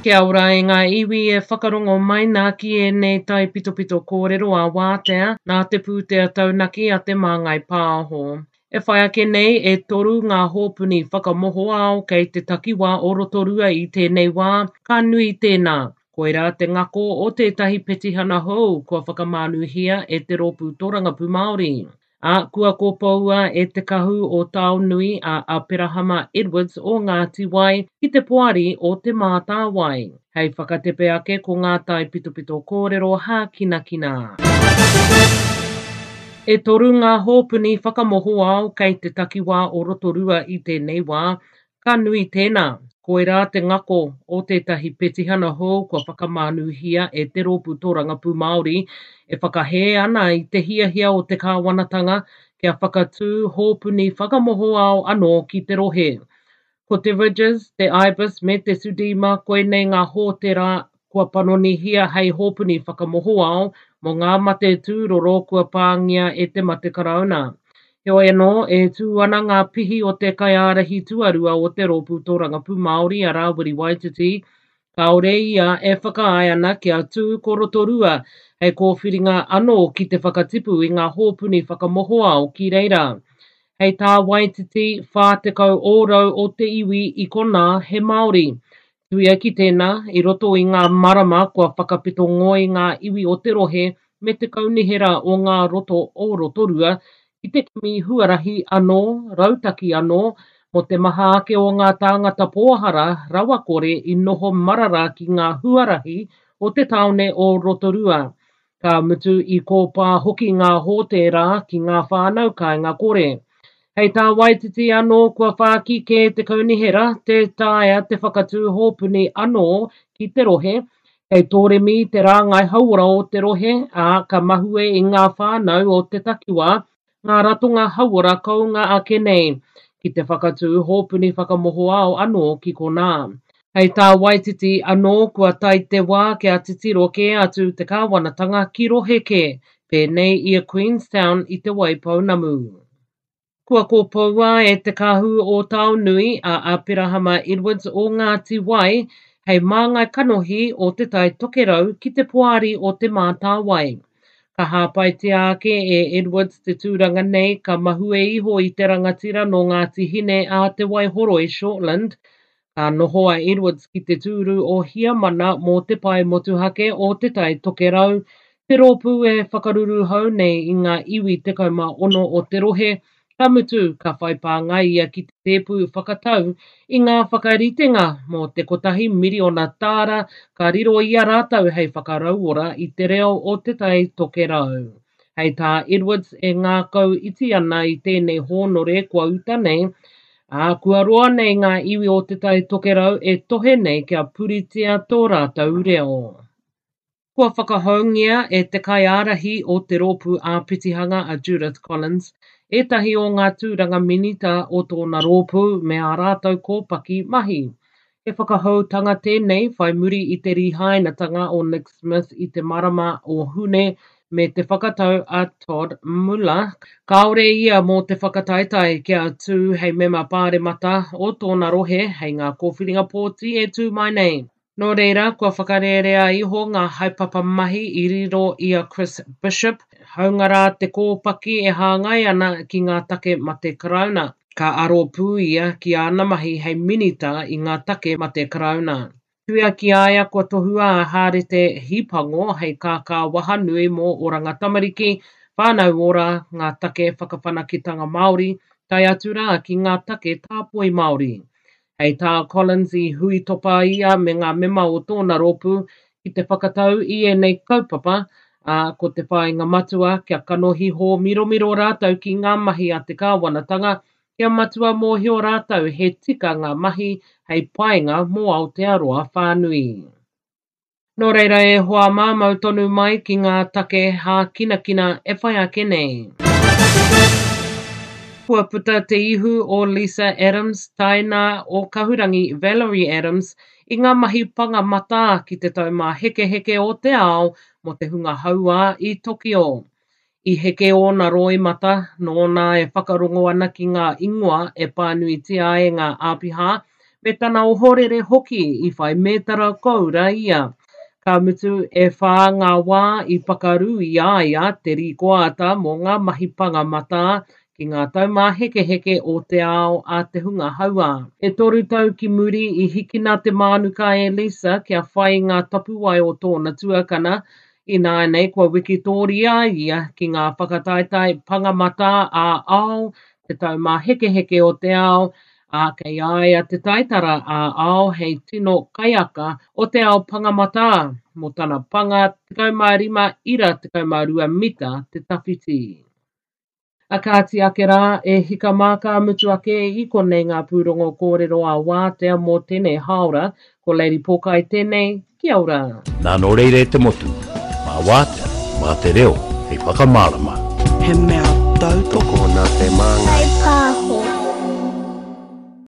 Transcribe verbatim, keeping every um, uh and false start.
Kia ora e ngā iwi e whakarongo mai nā ki e nei tai pito pito kōrero a wātea nā te pūtea taunaki a te māngai pāho. E whai ake nei e toru ngā hōpuni whakamoho ao kei te takiwā o rotorua i tēnei wā, ka nui tēnā. Koira te ngako o tētahi petihana hou kua whakamānuhia e te rōpū Tōrangapū Māori. A kua kōpaua e te kahu o Taonui a Apirahama Edwards o Ngāti Wai ki te poari o te Mātāwai. Hei whakatepe ake ko ngā tai pito pito kōrero hā kina kina. E toru ngā hōpuni whakamoho ao kei te takiwā o rotorua i tēnei wā, ka nui tēnā. Koira te ngako o tētahi petihana hou kua whakamānuhia e te rōpū Tōrangapū Māori e whakahē ana i te hiahia o te kāwanatanga kia whakatū hōpuni whakamoho ao anō ki te rohe. Ko te Ridges, te Ibis me te Sudima, koe nei ngā hōtera kua panonihia hei hōpuni whakamoho ao mo ngā mate tūroro kua pāngia e te mate karauna. Heoi anō e tū ana ngā pihi o te kaiārahi tuarua o te rōpū Tōrangapū Māori a Rawiri Waititi. Kāore ia e whakaai ana kia tū ko rotorua hei kōwhiringa anō ki te whakatipu i ngā hōpuni whakamoho ao ki reira. Hei tā Waititi whā tekau ōrau o te iwi i kona he Māori. Tuia ki tēnā i roto i ngā marama kua whakapito ngoi ngā iwi o te rohe me te kaunihera o ngā roto o rotorua i te kimi huarahi anō, rautaki anō, mo te maha ake o ngā tāngata pōhara rawa kore i noho marara ki ngā huarahi o te taone o rotorua. Ka mutu i kōpā hoki ngā hōtera ki ngā whānau kāinga kore. Hei tā Waititi anō kua whākike te kaunihera, te tāia te whakatū hōpuni anō ki te rohe, kei tōremi te rāngai hauora o te rohe, a ka mahue i ngā whānau o te takiwā, ngā ratonga hauora kaunga ake nei, ki te whakatū hōpuni whakamoho ao anō ki kona. Hei tā Waititi anō kua tai te wā kia titiro ke atu te kāwanatanga ki rohe ke, pēnei i a Queenstown i te Waipounamu. Kua kōpaua e te kahu o Taonui a Apirahama Edwards o Ngāti Wai, hei māngai kanohi o te tai tokerau ki te poari o te Mātāwai. Ka hāpai te ake e Edwards te tūranga nei ka mahue iho i te rangatira no Ngāti Hine a te Waihoroi Shortland. Ka nohoa Edwards ki te tūru o Hiamana mō te pai motuhake o te tai tokerau. Te rōpū e whakaruru hau nei i ngā iwi tekau ono o te rohe. Ka mutu ka whai pāngai ia ki te tēpū whakatau i ngā whakaritenga mō te kotahi miriona tāra ka riro ia rātau hei whakarauora i te reo o te tai tokerau. Hei tā Edwards e ngā kau iti ana i tēnei hōnore kua uta nei, a kua roa nei ngā iwi o te tai tokerau e tohe nei kia puritia tō rātau reo. Kua whakahaungia e te kaiārahi o te rōpū a pitihanga a Judith Collins, etahi o ngā tūranga minita o tōna rōpū me a rātau kōpaki mahi. E whakahautanga tēnei whai muri i te rihainatanga o Nick Smith i te marama o Hune me te whakatau a Todd Muller. Kāore ia mō te whakataitai kia tū hei mema pāremata o tōna rohe hei ngā kōwhiringa pōti e tū mai nei. Nō reira, kua whakarerea iho ngā haipapa mahi i riro i a Chris Bishop. Haungara te kōpaki e hāngai ana ki ngā take mate karauna. Ka aro pū ia ki ana mahi hei minita i ngā take mate karauna. Tuia ki aia kua tohua a Hārete Hipango hei kākā waha nui mō o Rangatamariki, whānau ora ngā take whakawhanakitanga Māori, tai atu rā ki ngā take tāpoi Māori. Hei tā Collins i hui topa ia me ngā mema o tōna rōpū ki te whakatau i e nei kaupapa, a ko te whāinga matua kia kanohi ho miromiro rātau ki ngā mahi a te kāwanatanga, kia matua mōhio rātau he tika ngā mahi hei painga mō Aotearoa whānui. Nō reira e hoa māmau tonu mai ki ngā take hā kina kina e whai ake nei. Kua puta te ihu o Lisa Adams, taina o kahurangi Valerie Adams, i ngā mahi panga mata ki te taumā heke heke o te ao mo te hunga haua i Tokyo. I heke o na roi mata, nōna e whakarongo ana ki ngā ingoa e pānuitia e ngā āpiha, Me tana o horere hoki i whai mētara koura ia. Ka mutu e whā ngā wā i pakaru i aia te rikoata mō ngā mahi pangamata ki ngā taumā heke heke o te ao a te hunga haua. E toru tau ki muri i hikina te mānuka e Lisa kia whai ngā tapuai o tōna tuakana i nānei kua Wikitoria ia ki ngā whakataitai pangamata a ao, te taumā heke heke o te ao, a kei aia te taitara a ao hei tino kaiaka o te ao pangamata mo tana panga tekau mā rima ira tekau mā rua mita te tawhiti. A kāti ake rā e hika māka mutu ake i konei ngā pūrongo kōrero a wātea mō tēnei haora, ko Lady Pokai tēnei, kia ora. Nā no reire te motu, mā wātea, mā te reo, hei whakamārama. He mea tautoko nā te māngai.